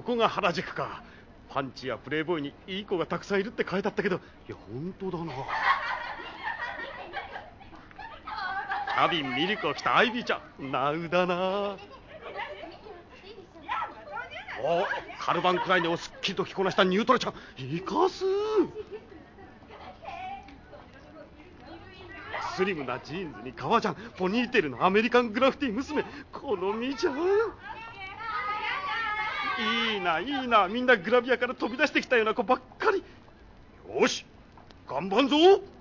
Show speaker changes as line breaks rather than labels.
ここが原宿か。パンチやプレイボーイにいい子がたくさんいるって書いてあったけど、いや本当だな。キャビンミルクを着たアイビーちゃん、ナウだな。お、カルバンクライネをすっきりと着こなしたニュートラちゃん、イカス。スリムなジーンズに革ジャン、ポニーテールのアメリカングラフィティ娘、好みじゃん。いいないいな、みんなグラビアから飛び出してきたような子ばっかり。よし、頑張んぞ。